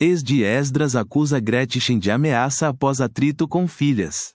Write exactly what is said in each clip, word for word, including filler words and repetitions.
Ex de Esdras acusa Gretchen de ameaça após atrito com filhas.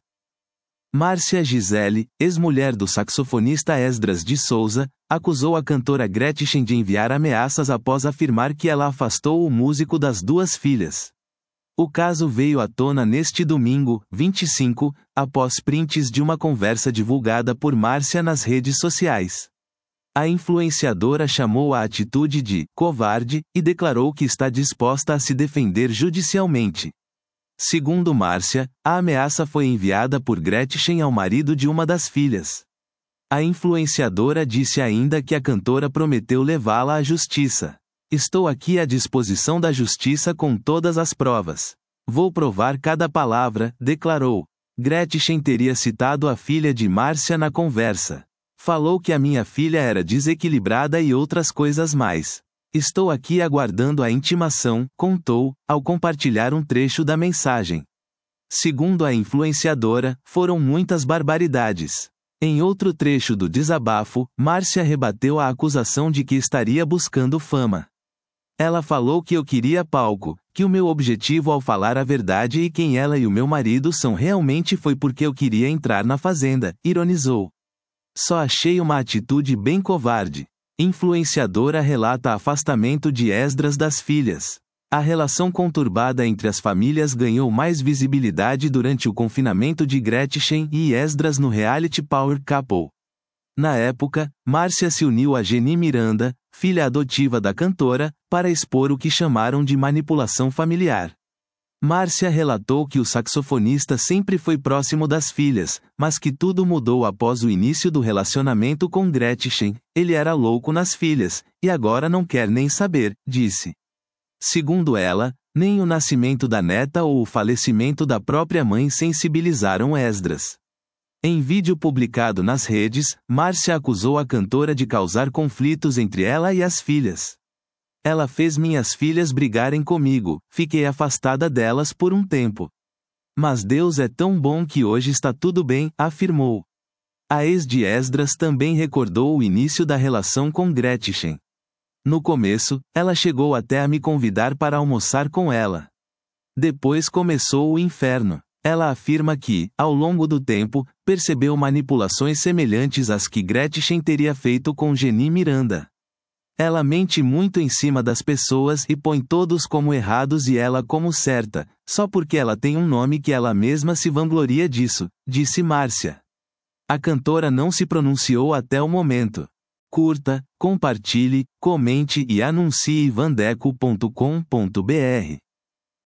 Márcia Gisele, ex-mulher do saxofonista Esdras de Souza, acusou a cantora Gretchen de enviar ameaças após afirmar que ela afastou o músico das duas filhas. O caso veio à tona neste domingo, vinte e cinco, após prints de uma conversa divulgada por Márcia nas redes sociais. A influenciadora chamou a atitude de covarde e declarou que está disposta a se defender judicialmente. Segundo Márcia, a ameaça foi enviada por Gretchen ao marido de uma das filhas. A influenciadora disse ainda que a cantora prometeu levá-la à justiça. Estou aqui à disposição da justiça com todas as provas. Vou provar cada palavra, declarou. Gretchen teria citado a filha de Márcia na conversa. Falou que a minha filha era desequilibrada e outras coisas mais. Estou aqui aguardando a intimação, contou, ao compartilhar um trecho da mensagem. Segundo a influenciadora, foram muitas barbaridades. Em outro trecho do desabafo, Márcia rebateu a acusação de que estaria buscando fama. Ela falou que eu queria palco, que o meu objetivo ao falar a verdade e quem ela e o meu marido são realmente foi porque eu queria entrar na fazenda, ironizou. Só achei uma atitude bem covarde. Influenciadora relata afastamento de Esdras das filhas. A relação conturbada entre as famílias ganhou mais visibilidade durante o confinamento de Gretchen e Esdras no reality Power Couple. Na época, Márcia se uniu a Geni Miranda, filha adotiva da cantora, para expor o que chamaram de manipulação familiar. Márcia relatou que o saxofonista sempre foi próximo das filhas, mas que tudo mudou após o início do relacionamento com Gretchen. Ele era louco nas filhas, e agora não quer nem saber, disse. Segundo ela, nem o nascimento da neta ou o falecimento da própria mãe sensibilizaram Esdras. Em vídeo publicado nas redes, Márcia acusou a cantora de causar conflitos entre ela e as filhas. Ela fez minhas filhas brigarem comigo, fiquei afastada delas por um tempo. Mas Deus é tão bom que hoje está tudo bem, afirmou. A ex de Esdras também recordou o início da relação com Gretchen. No começo, ela chegou até a me convidar para almoçar com ela. Depois começou o inferno. Ela afirma que, ao longo do tempo, percebeu manipulações semelhantes às que Gretchen teria feito com Geni Miranda. Ela mente muito em cima das pessoas e põe todos como errados e ela como certa, só porque ela tem um nome que ela mesma se vangloria disso, disse Márcia. A cantora não se pronunciou até o momento. Curta, compartilhe, comente e anuncie vandeco ponto com ponto br.